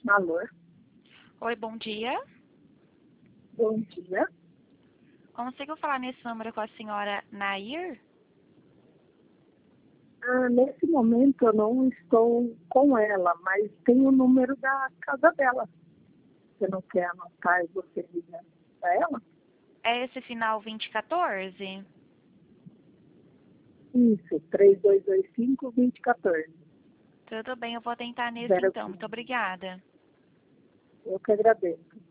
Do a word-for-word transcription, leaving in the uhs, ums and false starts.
Alô? Oi, bom dia. Bom dia. Consigo falar nesse número com a senhora Nair? Ah, nesse momento eu não estou com ela, mas tem o número da casa dela. Você não quer anotar e você liga para ela? É esse final vinte e quatorze? Isso, três dois dois cinco, dois zero um quatro. Tudo bem, eu vou tentar nesse Zero então. Muito obrigada. Eu que agradeço.